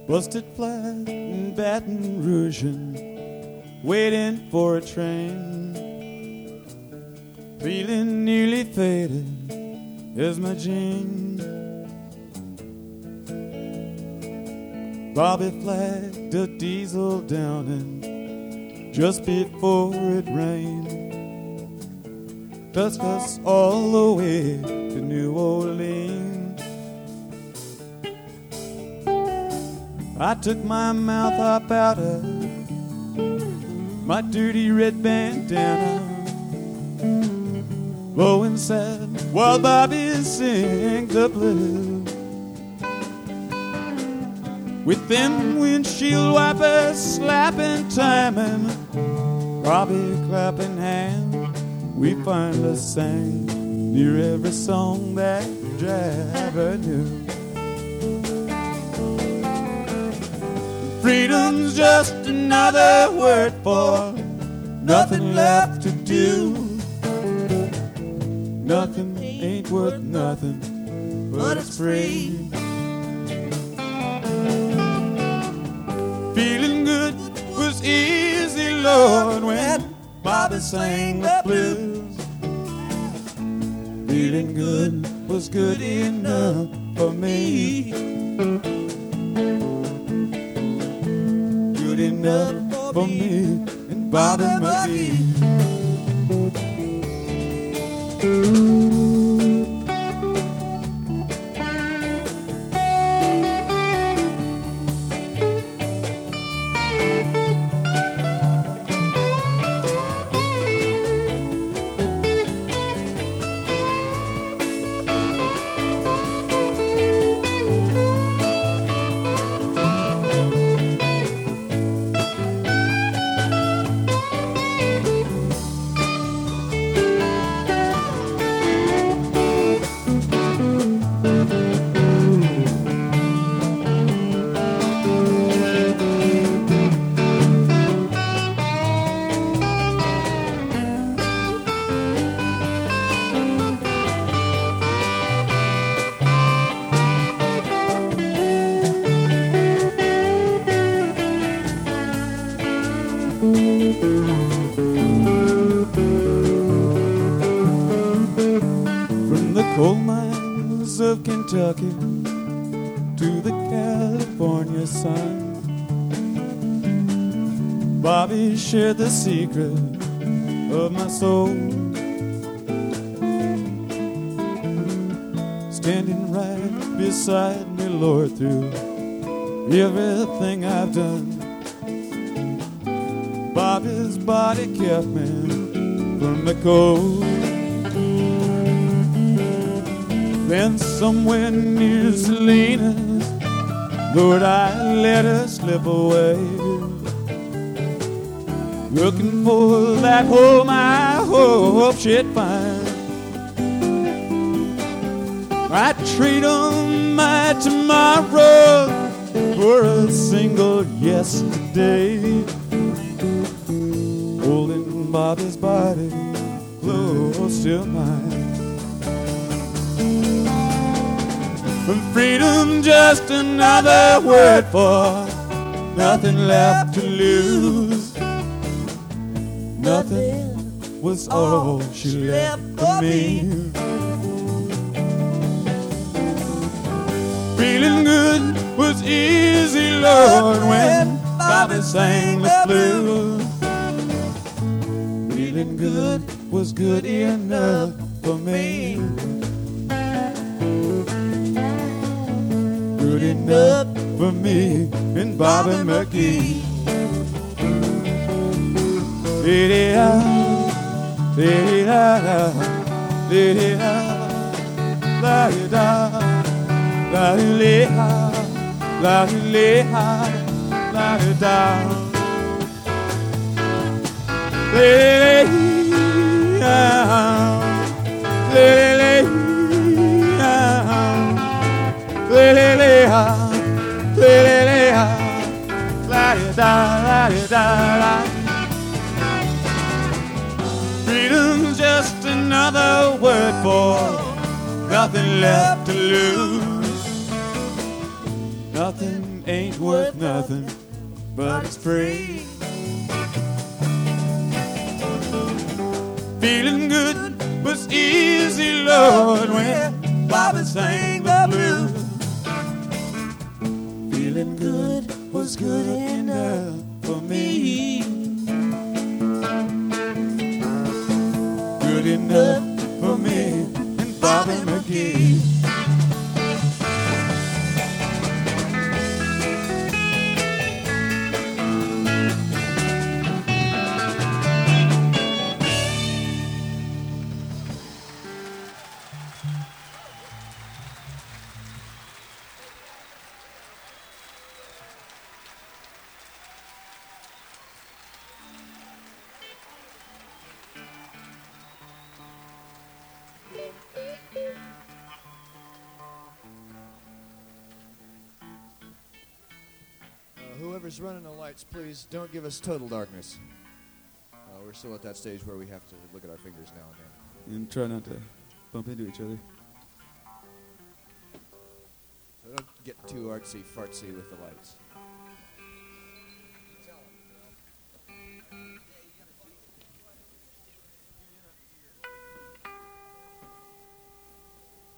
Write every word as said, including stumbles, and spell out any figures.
Busted flat in Baton Rouge, waiting for a train, feeling nearly faded as my jeans. Bobby flagged a diesel down and just before it rained, took us all the way to New Orleans. I took my mouth up out of my dirty red bandana, low and sad, while Bobby sings the blues. With them windshield wipers slapping time and Bobby clapping hands, we finally sang near every song that the driver knew. Freedom's just another word for nothing left to do. Nothing ain't worth nothing, but it's free. Feeling good was easy, Lord, when Bobby sang the blues. Feeling good was good enough for me. Good enough for me and Bobby McGee. From the coal mines of Kentucky to the California sun, Bobby shared the secret of my soul, standing right beside me, Lord, through everything I've done. Bobby's body kept me from the cold. Then somewhere near Salinas, Lord, I let her slip away, looking for that home I hope she'd find. I'd trade on my tomorrow for a single yesterday, holding Bobby's body close to mine. And freedom just another word for nothing left to lose. Nothing was all she left for me. Feeling good was easy, Lord, when Bobby sang the blues. Feeling good was good enough for me. Good enough for me and Bobby McGee. Da-da-da, da-da-da, da-da-da, da-da-da, la-da-da, la-da-da, la-da-da, freedom's just another word for nothing left to lose. Nothing ain't worth nothing, but it's free. Feeling good was easy, Lord, when Bobby sang the blues. Feeling good was good enough for me. Good enough for me and Bobby McGee. Whoever's running the lights, please don't give us total darkness. Uh, we're still at that stage where we have to look at our fingers now and then. And try not to bump into each other. So don't get too artsy fartsy with the lights.